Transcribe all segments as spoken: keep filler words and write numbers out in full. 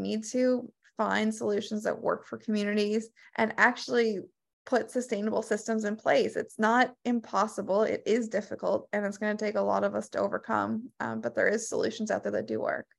need to find solutions that work for communities and actually put sustainable systems in place. It's not impossible. It is difficult, and it's going to take a lot of us to overcome. Um, but there is solutions out there that do work.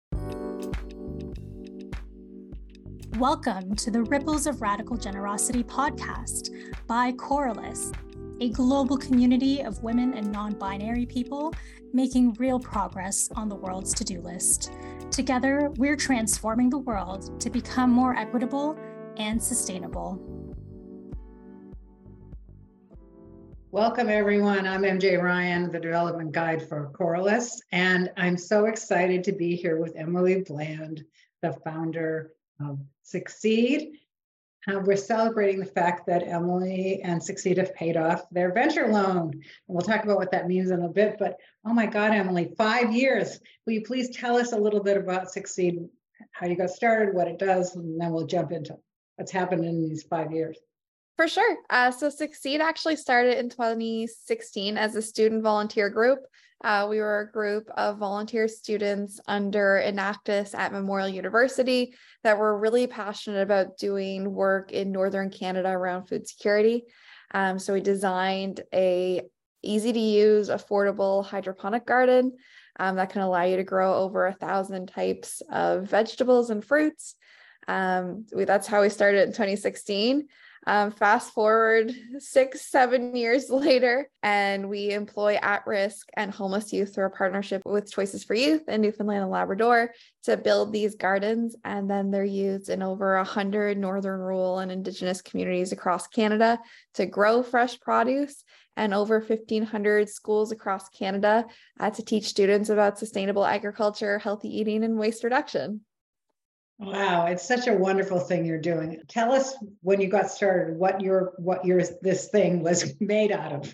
Welcome to the Ripples of Radical Generosity podcast by Coralus, a global community of women and non-binary people making real progress on the world's to-do list. Together, we're transforming the world to become more equitable and sustainable. Welcome, everyone. I'm M J Ryan, the development guide for Coralus, and I'm so excited to be here with Emily Bland, the founder of Succeed. Uh, we're celebrating the fact that Emily and Succeed have paid off their venture loan. And we'll talk about what that means in a bit, but oh my God, Emily, five years. Will you please tell us a little bit about Succeed, how you got started, what it does, and then we'll jump into what's happened in these five years. For sure. Uh, so Succeed actually started in twenty sixteen as a student volunteer group. Uh, we were a group of volunteer students under Enactus at Memorial University that were really passionate about doing work in Northern Canada around food security. Um, so we designed a easy to use, affordable hydroponic garden um, that can allow you to grow over a thousand types of vegetables and fruits. Um, we, that's how we started in twenty sixteen. Um, fast forward six, seven years later, and we employ at-risk and homeless youth through a partnership with Choices for Youth in Newfoundland and Labrador to build these gardens. And then they're used in over one hundred Northern rural and Indigenous communities across Canada to grow fresh produce, and over fifteen hundred schools across Canada uh, to teach students about sustainable agriculture, healthy eating, and waste reduction. Wow, it's such a wonderful thing you're doing. Tell us when you got started, what your what your this thing was made out of.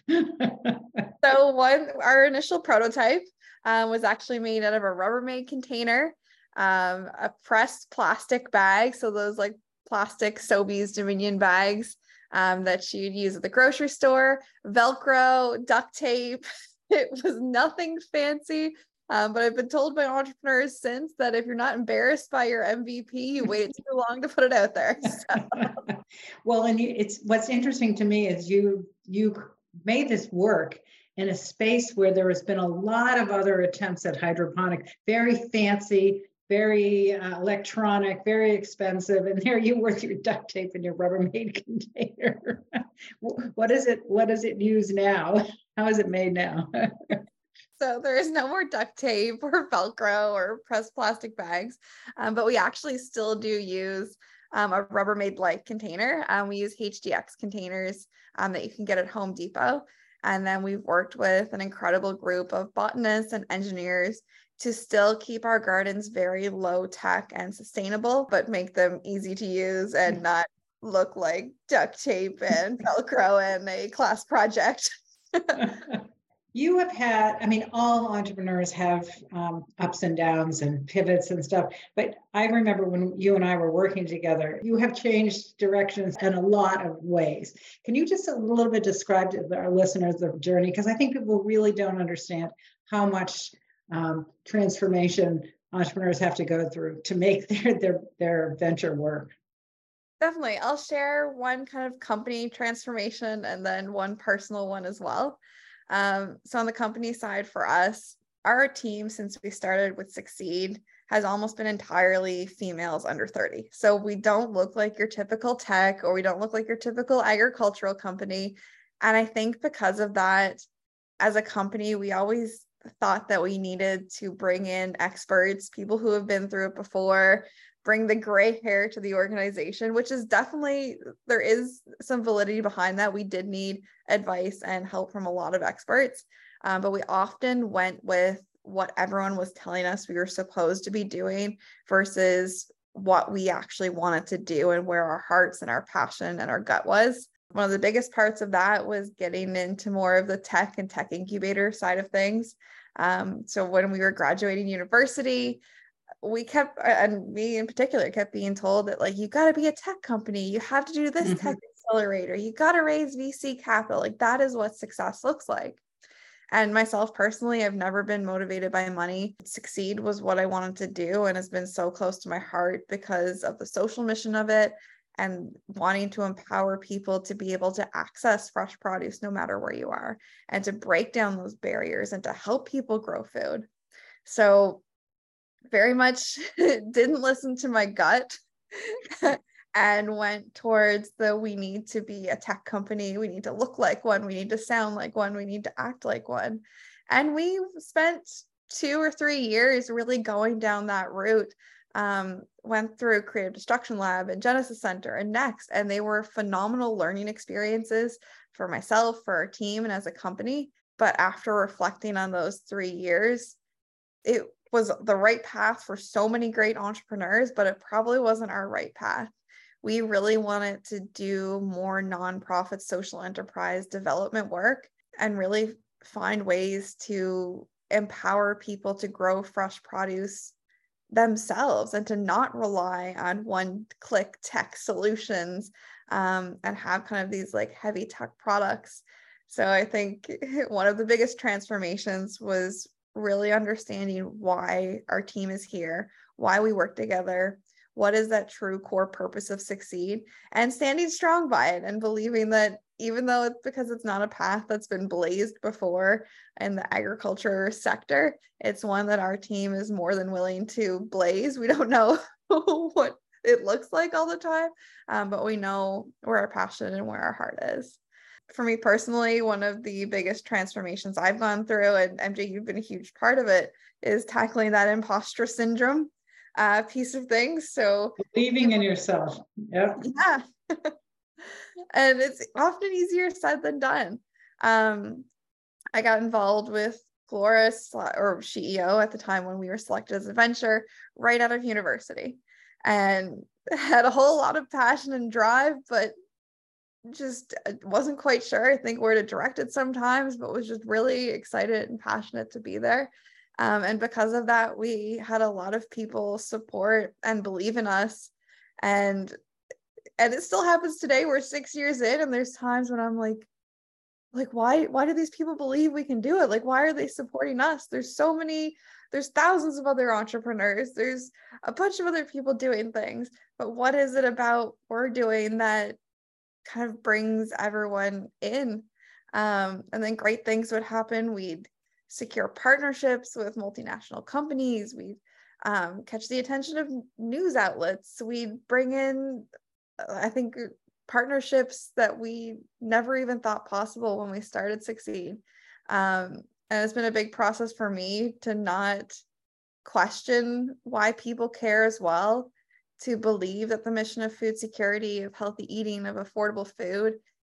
So one, our initial prototype um, was actually made out of a Rubbermaid container, um, a pressed plastic bag. So those like plastic Sobeys Dominion bags um, that you'd use at the grocery store, Velcro, duct tape. It was nothing fancy. Um, but I've been told by entrepreneurs since that if you're not embarrassed by your M V P, you wait too long to put it out there. So. Well, and it's what's interesting to me is you you made this work in a space where there has been a lot of other attempts at hydroponic, very fancy, very uh, electronic, very expensive, and there you were with your duct tape and your Rubbermaid container. What is it? What does it use now? How is it made now? So there is no more duct tape or Velcro or pressed plastic bags, um, but we actually still do use um, a Rubbermaid-like container. Um, we use H D X containers um, that you can get at Home Depot. And then we've worked with an incredible group of botanists and engineers to still keep our gardens very low tech and sustainable, but make them easy to use and not look like duct tape and Velcro and a class project. You have had, I mean, all entrepreneurs have um, ups and downs and pivots and stuff. But I remember when you and I were working together, you have changed directions in a lot of ways. Can you just a little bit describe to our listeners the journey? Because I think people really don't understand how much um, transformation entrepreneurs have to go through to make their, their, their venture work. Definitely. I'll share one kind of company transformation and then one personal one as well. Um, so on the company side for us, our team, since we started with Succeed, has almost been entirely females under thirty. So we don't look like your typical tech, or we don't look like your typical agricultural company. And I think because of that, as a company, we always thought that we needed to bring in experts, people who have been through it before, bring the gray hair to the organization, which is definitely, there is some validity behind that. We did need advice and help from a lot of experts, um, but we often went with what everyone was telling us we were supposed to be doing versus what we actually wanted to do and where our hearts and our passion and our gut was. One of the biggest parts of that was getting into more of the tech and tech incubator side of things. Um, so when we were graduating university, we kept, and me in particular, kept being told that, like, you got to be a tech company. You have to do this mm-hmm. tech accelerator. You got to raise V C capital. Like, that is what success looks like. And myself personally, I've never been motivated by money. Succeed was what I wanted to do and has been so close to my heart because of the social mission of it and wanting to empower people to be able to access fresh produce no matter where you are and to break down those barriers and to help people grow food. So very much didn't listen to my gut and went towards the we need to be a tech company, we need to look like one, we need to sound like one, we need to act like one. And we spent two or three years really going down that route. Um, went through Creative Destruction Lab and Genesis Center and Next, and they were phenomenal learning experiences for myself, for our team, and as a company. But after reflecting on those three years, it was the right path for so many great entrepreneurs, but it probably wasn't our right path. We really wanted to do more nonprofit social enterprise development work and really find ways to empower people to grow fresh produce themselves and to not rely on one-click tech solutions um, and have kind of these like heavy tech products. So I think one of the biggest transformations was really understanding why our team is here, why we work together, what is that true core purpose of Succeed, and standing strong by it and believing that even though it's because it's not a path that's been blazed before in the agriculture sector, it's one that our team is more than willing to blaze. We don't know what it looks like all the time, um, but we know where our passion and where our heart is. For me personally, one of the biggest transformations I've gone through, and M J, you've been a huge part of it, is tackling that imposter syndrome uh, piece of things. So believing in yourself. Yep. Yeah. And it's often easier said than done. Um, I got involved with Glora, or C E O at the time when we were selected as a venture, right out of university, and had a whole lot of passion and drive, but just wasn't quite sure, I think, where to direct it sometimes, but was just really excited and passionate to be there. Um, and because of that, we had a lot of people support and believe in us. And and it still happens today. We're six years in, and there's times when I'm like, like, why, why do these people believe we can do it? Like, why are they supporting us? There's so many, there's thousands of other entrepreneurs. There's a bunch of other people doing things, but what is it about we're doing that kind of brings everyone in? Um, and then great things would happen. We'd secure partnerships with multinational companies. We'd um, catch the attention of news outlets. We'd bring in, I think, partnerships that we never even thought possible when we started Succeed. Um, and it's been a big process for me to not question why people care as well, to believe that the mission of food security, of healthy eating, of affordable food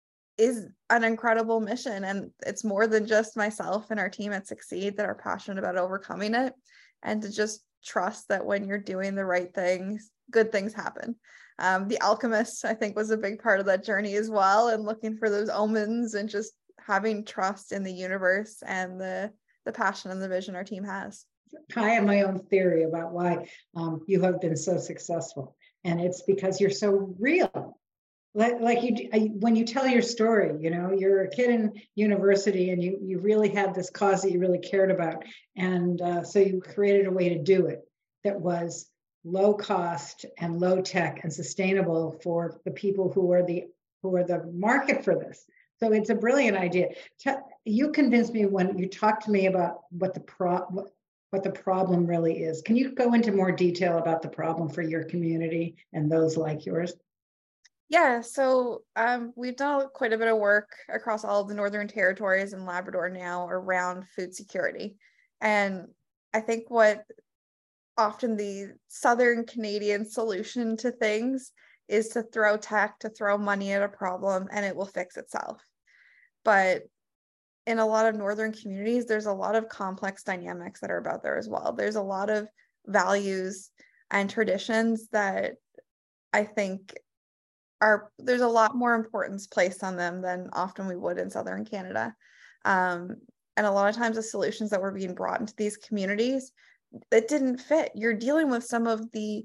is an incredible mission. And it's more than just myself and our team at Succeed that are passionate about overcoming it, and to just trust that when you're doing the right things, good things happen. Um, the Alchemist, I think, was a big part of that journey as well, and looking for those omens and just having trust in the universe and the, the passion and the vision our team has. I have my own theory about why um, you have been so successful. And it's because you're so real. Like, like you, I, when you tell your story, you know, you're a kid in university and you, you really had this cause that you really cared about. And uh, so you created a way to do it that was low cost and low tech and sustainable for the people who are the, who are the market for this. So it's a brilliant idea. You convinced me when you talked to me about what the pro, what, what the problem really is. Can you go into more detail about the problem for your community and those like yours? Yeah, so um, we've done quite a bit of work across all of the Northern Territories and Labrador now around food security. And I think what often the Southern Canadian solution to things is to throw tech, to throw money at a problem, and it will fix itself. But in a lot of Northern communities, there's a lot of complex dynamics that are about there as well. There's a lot of values and traditions that I think are, there's a lot more importance placed on them than often we would in Southern Canada. Um, and a lot of times the solutions that were being brought into these communities, that didn't fit. You're dealing with some of the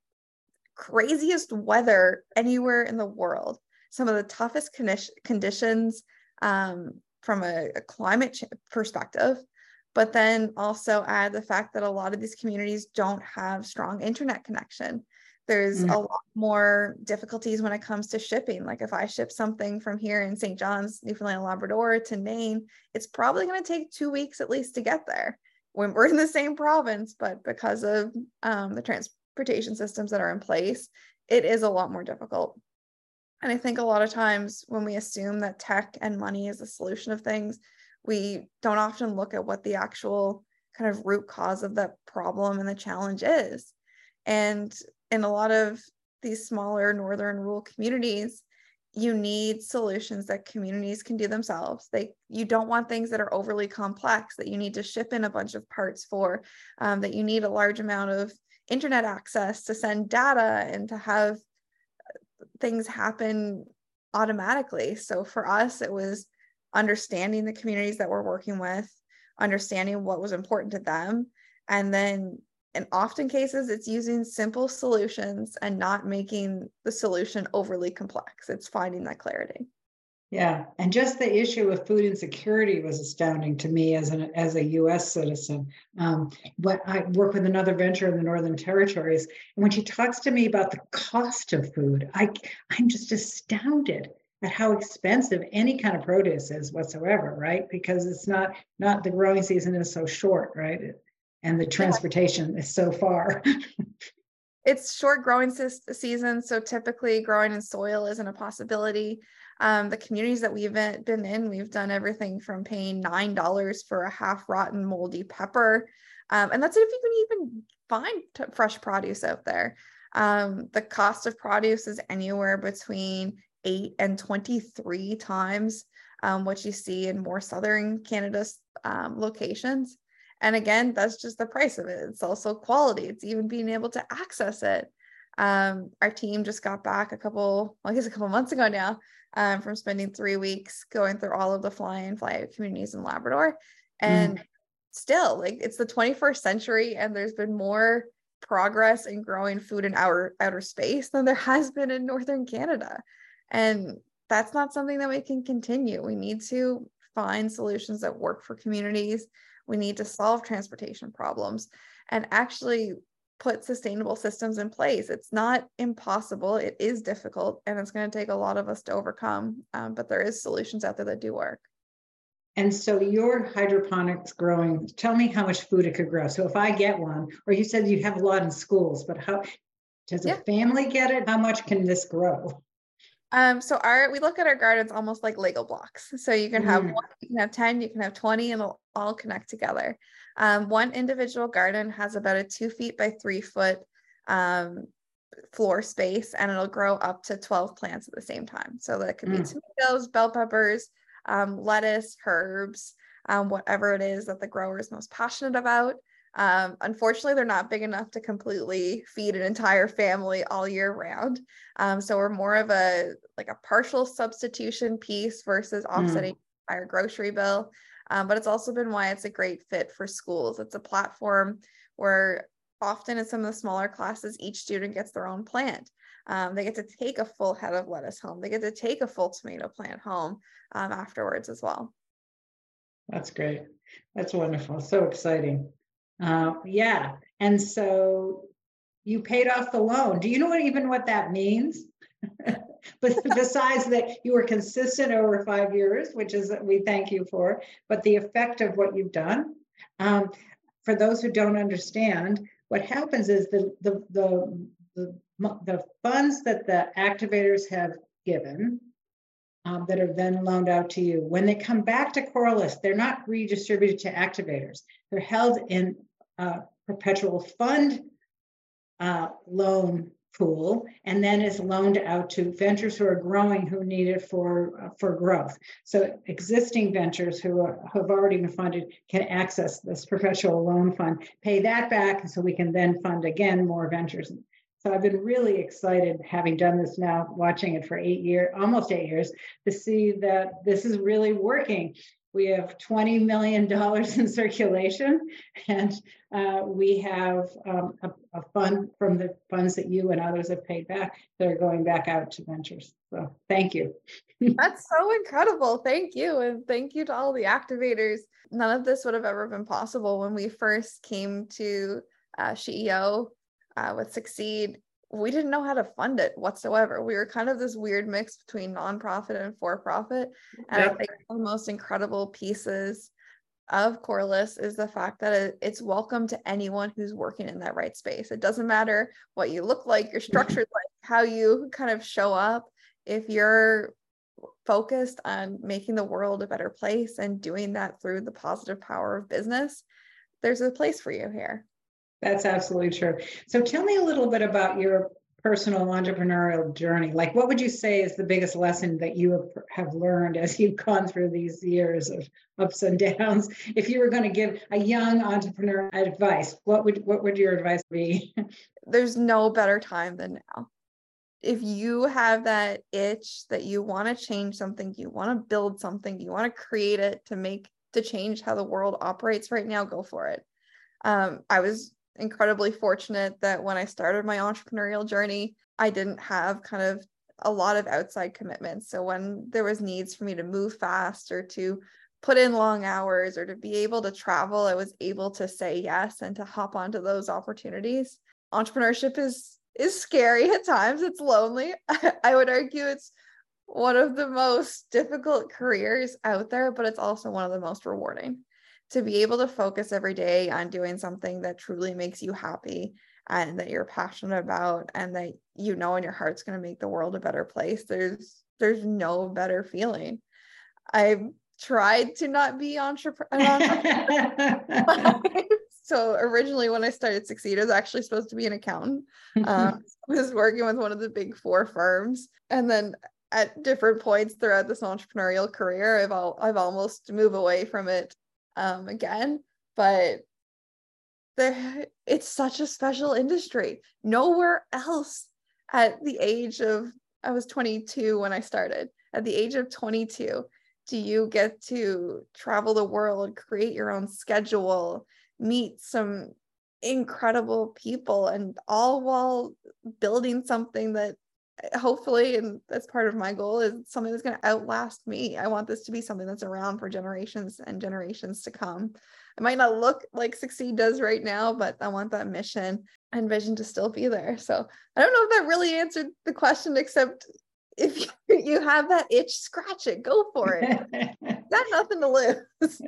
craziest weather anywhere in the world, some of the toughest conditions, um, from a, a climate ch- perspective, but then also add the fact that a lot of these communities don't have strong internet connection. There's mm. a lot more difficulties when it comes to shipping. Like if I ship something from here in Saint John's, Newfoundland and Labrador to Nain, it's probably going to take two weeks at least to get there when we're in the same province, but because of um, the transportation systems that are in place, it is a lot more difficult. And I think a lot of times when we assume that tech and money is the solution of things, we don't often look at what the actual kind of root cause of the problem and the challenge is. And in a lot of these smaller northern rural communities, you need solutions that communities can do themselves. They, you don't want things that are overly complex, that you need to ship in a bunch of parts for, um, that you need a large amount of internet access to send data and to have things happen automatically. So for us, it was understanding the communities that we're working with, understanding what was important to them, and then in often cases, it's using simple solutions and not making the solution overly complex. It's finding that clarity. Yeah, and just the issue of food insecurity was astounding to me as an as a U S citizen. Um, but I work with another venture in the Northern Territories, and when she talks to me about the cost of food, I I'm just astounded at how expensive any kind of produce is whatsoever, right? Because it's not not the growing season is so short, right? And the transportation yeah. is so far. It's short growing season, so typically growing in soil isn't a possibility. Um, the communities that we've been in, we've done everything from paying nine dollars for a half rotten moldy pepper. Um, and that's if you can even find t- fresh produce out there. Um, the cost of produce is anywhere between eight and twenty-three times um, what you see in more southern Canada's um, locations. And again, that's just the price of it. It's also quality. It's even being able to access it. Um, our team just got back a couple, well, I guess a couple months ago now, um, from spending three weeks going through all of the fly in, fly out communities in Labrador. And mm. still, like, it's the twenty-first century, and there's been more progress in growing food in outer, outer space than there has been in Northern Canada. And that's not something that we can continue. We need to find solutions that work for communities. We need to solve transportation problems and actually put sustainable systems in place. It's not impossible. It is difficult, and it's going to take a lot of us to overcome, um, but there is solutions out there that do work. And so your hydroponics growing, tell me how much food it could grow. So if I get one, or you said you have a lot in schools, but how does a yeah. family get it? How much can this grow? Um, so our, we look at our gardens almost like Lego blocks. So you can have mm. one, you can have ten, you can have twenty, and they'll all connect together. Um, one individual garden has about a two feet by three foot um, floor space, and it'll grow up to twelve plants at the same time. So that could mm. be tomatoes, bell peppers, um, lettuce, herbs, um, whatever it is that the grower is most passionate about. Um, unfortunately, they're not big enough to completely feed an entire family all year round. Um, so we're more of a like a partial substitution piece versus offsetting mm. our grocery bill. Um, but it's also been why it's a great fit for schools. It's a platform where often in some of the smaller classes, each student gets their own plant. Um, they get to take a full head of lettuce home. They get to take a full tomato plant home um, afterwards as well. That's great. That's wonderful. So exciting. Uh, yeah. And so you paid off the loan. Do you know what even what that means? But besides that, you were consistent over five years, which is we thank you for, but the effect of what you've done. Um, for those who don't understand, what happens is the, the, the, the, the funds that the activators have given um, that are then loaned out to you, when they come back to Corliss, they're not redistributed to activators. They're held in a perpetual fund uh, loan pool, and then is loaned out to ventures who are growing who need it for uh, for growth. So existing ventures who, are, who have already been funded can access this perpetual loan fund, pay that back, so we can then fund again more ventures. So I've been really excited, having done this now, watching it for eight years, almost eight years, to see that this is really working. We have twenty million dollars in circulation, and uh, we have um, a, a fund from the funds that you and others have paid back that are going back out to ventures. So thank you. That's so incredible. Thank you. And thank you to all the activators. None of this would have ever been possible when we first came to uh, C E O uh, with Succeed. We didn't know how to fund it whatsoever. We were kind of this weird mix between nonprofit and for-profit. And yep. I think one of the most incredible pieces of Corliss is the fact that it, it's welcome to anyone who's working in that right space. It doesn't matter what you look like, your structure's like, how you kind of show up. If you're focused on making the world a better place and doing that through the positive power of business, there's a place for you here. That's absolutely true. So tell me a little bit about your personal entrepreneurial journey. Like, what would you say is the biggest lesson that you have, have learned as you've gone through these years of ups and downs? If you were going to give a young entrepreneur advice, what would what would your advice be? There's no better time than now. If you have that itch that you want to change something, you want to build something, you want to create it to make to change how the world operates right now, go for it. Um, I was incredibly fortunate that when I started my entrepreneurial journey, I didn't have kind of a lot of outside commitments. So when there was needs for me to move fast or to put in long hours or to be able to travel, I was able to say yes and to hop onto those opportunities. Entrepreneurship is is scary at times. It's lonely. I would argue it's one of the most difficult careers out there, but it's also one of the most rewarding. To be able to focus every day on doing something that truly makes you happy and that you're passionate about and that you know in your heart's going to make the world a better place. There's there's no better feeling. I've tried to not be entrep- an entrepreneur. So originally when I started Succeed, I was actually supposed to be an accountant. Um, I was working with one of the big four firms. And then at different points throughout this entrepreneurial career, I've all, I've almost moved away from it um, again. But there, it's such a special industry. Nowhere else at the age of, I was twenty-two when I started. At the age of twenty-two, do you get to travel the world, create your own schedule, meet some incredible people, and all while building something that hopefully, and that's part of my goal, is something that's going to outlast me. I want this to be something that's around for generations and generations to come. It might not look like Succeed does right now, but I want that mission and vision to still be there. So I don't know if that really answered the question, except if you have that itch, scratch it, go for it. Got nothing to lose.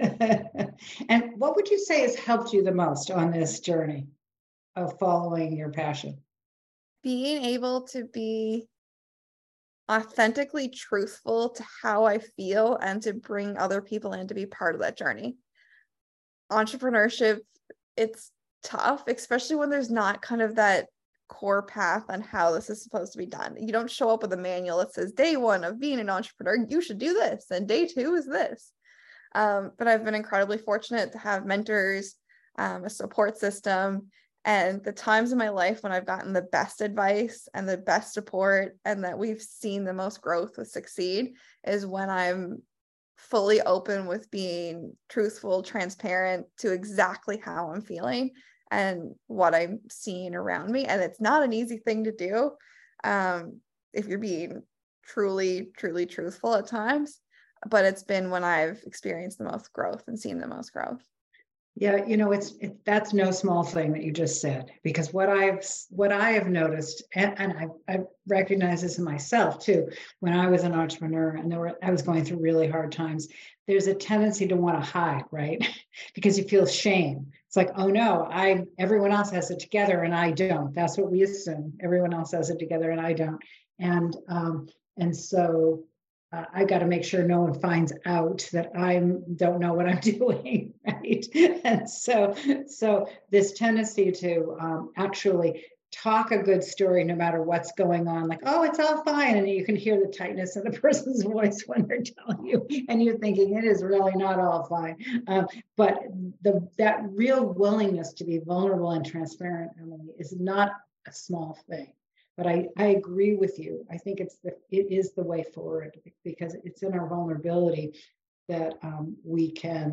And what would you say has helped you the most on this journey of following your passion? Being able to be authentically truthful to how I feel and to bring other people in to be part of that journey. Entrepreneurship, it's tough, especially when there's not kind of that core path on how this is supposed to be done. You don't show up with a manual that says day one of being an entrepreneur, you should do this, and day two is this. Um, but I've been incredibly fortunate to have mentors, um, a support system, and the times in my life when I've gotten the best advice and the best support and that we've seen the most growth with Succeed is when I'm fully open with being truthful, transparent to exactly how I'm feeling and what I'm seeing around me. And it's not an easy thing to do um, if you're being truly, truly truthful at times, but it's been when I've experienced the most growth and seen the most growth. Yeah, you know, it's it, that's no small thing that you just said, because what I've what I have noticed, and, and I, I recognize this in myself too, when I was an entrepreneur and there were I was going through really hard times, there's a tendency to want to hide, right? Because you feel shame. It's like, oh no, I everyone else has it together and I don't. That's what we assume. Everyone else has it together and I don't. And um, and so Uh, I got to make sure no one finds out that I don't know what I'm doing, right? And so, so this tendency to um, actually talk a good story, no matter what's going on, like, oh, it's all fine, and you can hear the tightness in the person's voice when they're telling you, and you're thinking it is really not all fine. Um, but the that real willingness to be vulnerable and transparent, Emily, is not a small thing. But I, I agree with you. I think it's the it is the way forward, because it's in our vulnerability that um, we can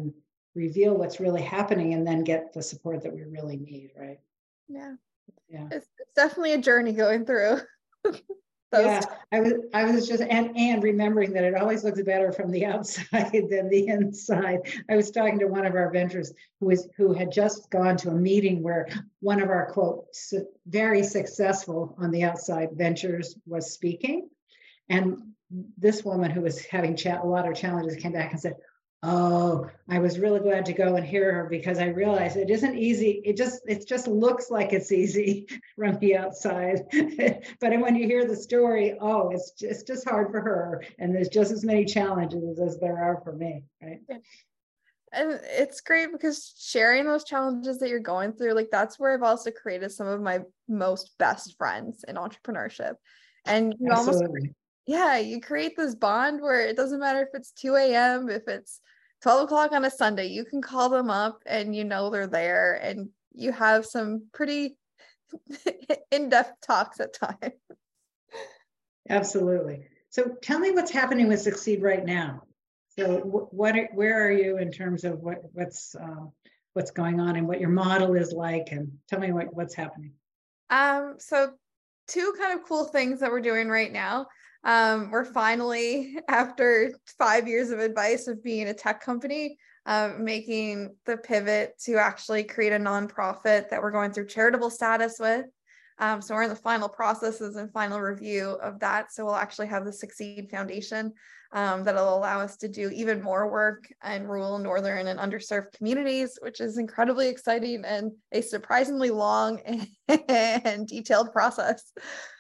reveal what's really happening and then get the support that we really need, right? Yeah. Yeah. It's, it's definitely a journey going through. Those yeah, I was I was just and and remembering that it always looks better from the outside than the inside. I was talking to one of our ventures who was who had just gone to a meeting where one of our quote very successful on the outside ventures was speaking, and this woman who was having chat, a lot of challenges came back and said, "Oh, I was really glad to go and hear her because I realized it isn't easy. It just it just looks like it's easy from the outside, but when you hear the story, oh, it's just just hard for her, and there's just as many challenges as there are for me, right?" Yeah. And it's great because sharing those challenges that you're going through, like that's where I've also created some of my most best friends in entrepreneurship, and you Absolutely. almost yeah, you create this bond where it doesn't matter if it's two a.m., if it's twelve o'clock on a Sunday, you can call them up and you know they're there, and you have some pretty in-depth talks at times. Absolutely. So tell me what's happening with Succeed right now. So what, where are you in terms of what, what's, uh, what's going on and what your model is like, and tell me what, what's happening. Um, so two kind of cool things that we're doing right now. Um, we're finally, after five years of advice of being a tech company, uh, making the pivot to actually create a nonprofit that we're going through charitable status with. Um, so we're in the final processes and final review of that. So we'll actually have the Succeed Foundation um, that'll allow us to do even more work in rural, northern, and underserved communities, which is incredibly exciting and a surprisingly long and detailed process.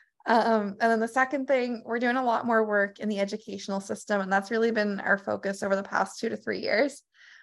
Um, and then the second thing, we're doing a lot more work in the educational system, and that's really been our focus over the past two to three years.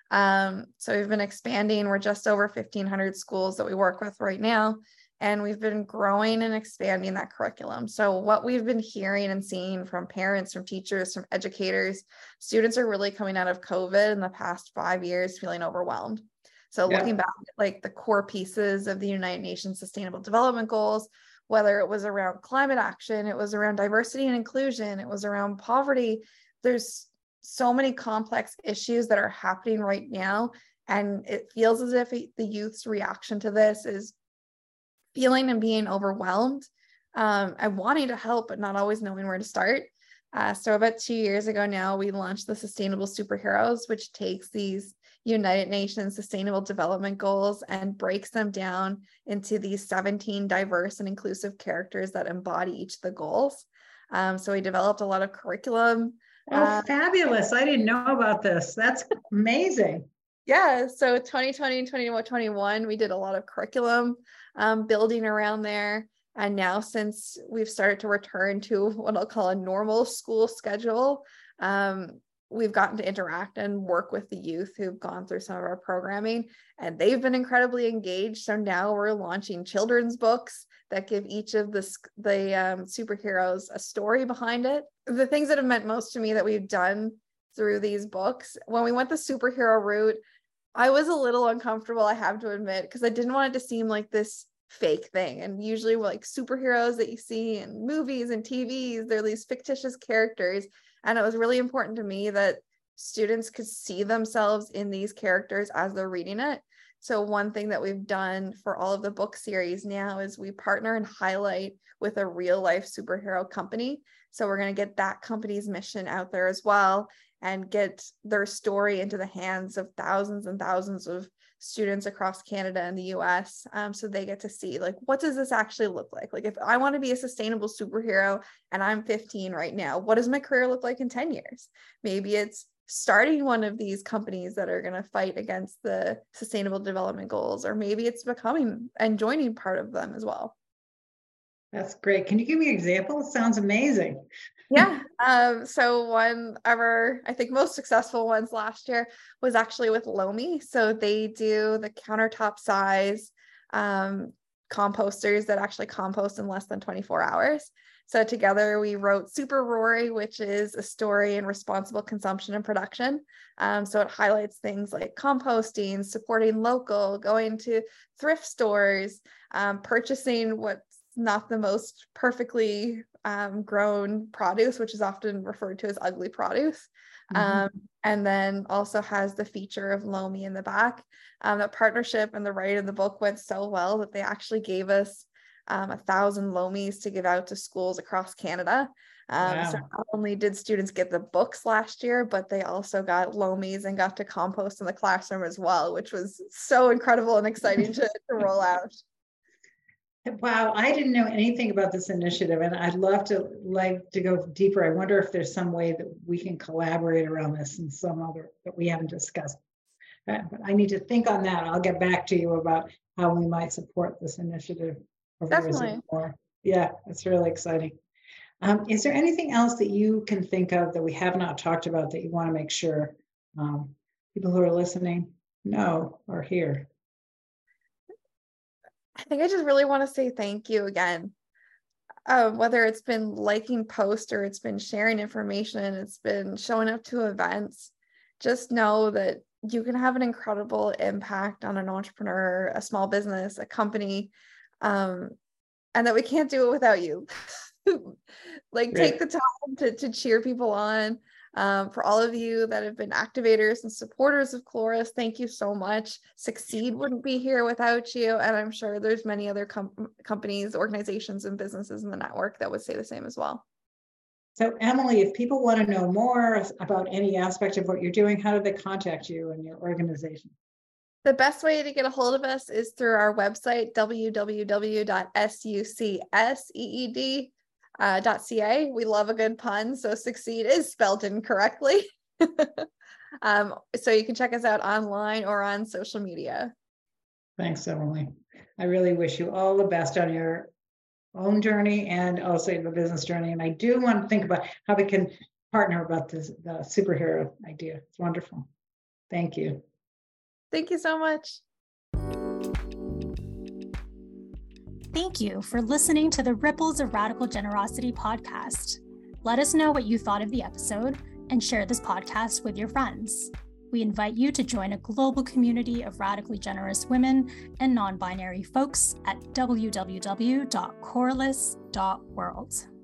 Um, so we've been expanding. We're just over fifteen hundred schools that we work with right now, and we've been growing and expanding that curriculum. So what we've been hearing and seeing from parents, from teachers, from educators, students are really coming out of COVID in the past five years feeling overwhelmed. So yeah. Looking back at like the core pieces of the United Nations Sustainable Development Goals, whether it was around climate action, it was around diversity and inclusion, it was around poverty. There's so many complex issues that are happening right now. And it feels as if the youth's reaction to this is feeling and being overwhelmed um, and wanting to help, but not always knowing where to start. Uh, so about two years ago now, we launched the Sustainable Superheroes, which takes these United Nations Sustainable Development Goals and breaks them down into these seventeen diverse and inclusive characters that embody each of the goals. Um, so we developed a lot of curriculum. Oh, uh, fabulous. I didn't know about this. That's amazing. Yeah. So twenty twenty and twenty twenty-one, we did a lot of curriculum um, building around there. And now since we've started to return to what I'll call a normal school schedule, um, we've gotten to interact and work with the youth who've gone through some of our programming, and they've been incredibly engaged. So now we're launching children's books that give each of the, the um, superheroes a story behind it. The things that have meant most to me that we've done through these books, when we went the superhero route, I was a little uncomfortable, I have to admit, because I didn't want it to seem like this fake thing. And usually like superheroes that you see in movies and T Vs, they're these fictitious characters. And it was really important to me that students could see themselves in these characters as they're reading it. So one thing that we've done for all of the book series now is we partner and highlight with a real life superhero company. So we're going to get that company's mission out there as well and get their story into the hands of thousands and thousands of students across Canada and the U S. Um, so they get to see, like, what does this actually look like? Like, if I want to be a sustainable superhero and I'm fifteen right now, what does my career look like in ten years? Maybe it's starting one of these companies that are going to fight against the Sustainable Development Goals, or maybe it's becoming and joining part of them as well. That's great. Can you give me an example? It sounds amazing. Yeah. Um, so one of our, I think, most successful ones last year was actually with Lomi. So they do the countertop size um, composters that actually compost in less than twenty-four hours. So together we wrote Super Rory, which is a story in responsible consumption and production. Um, so it highlights things like composting, supporting local, going to thrift stores, um, purchasing what's not the most perfectly um, grown produce, which is often referred to as ugly produce. Mm-hmm. Um, and then also has the feature of Lomi in the back. Um, that partnership and the writing of the book went so well that they actually gave us um, a thousand Lomis to give out to schools across Canada. Um, wow. So not only did students get the books last year, but they also got Lomis and got to compost in the classroom as well, which was so incredible and exciting to, to roll out. Wow, I didn't know anything about this initiative, and I'd love to like to go deeper. I wonder if there's some way that we can collaborate around this in some other that we haven't discussed. Uh, but I need to think on that. I'll get back to you about how we might support this initiative over Definitely. More. Yeah, it's really exciting. Um, is there anything else that you can think of that we have not talked about that you want to make sure um, people who are listening know or hear? I think I just really want to say thank you again. Uh, whether it's been liking posts or it's been sharing information, it's been showing up to events, just know that you can have an incredible impact on an entrepreneur, a small business, a company, um, and that we can't do it without you. Like, right. Take the time to, to cheer people on. Um, for all of you that have been activators and supporters of Chloris, thank you so much. Succeed wouldn't be here without you. And I'm sure there's many other com- companies, organizations, and businesses in the network that would say the same as well. So Emily, if people want to know more about any aspect of what you're doing, how do they contact you and your organization? The best way to get a hold of us is through our website, w w w dot succeed dot c a. We love a good pun, so succeed is spelled incorrectly. um, so you can check us out online or on social media. Thanks, Emily. I really wish you all the best on your own journey and also the business journey. And I do want to think about how we can partner about this the superhero idea. It's wonderful. Thank you. Thank you so much. Thank you for listening to the Ripples of Radical Generosity podcast. Let us know what you thought of the episode and share this podcast with your friends. We invite you to join a global community of radically generous women and non-binary folks at w w w dot corliss dot world.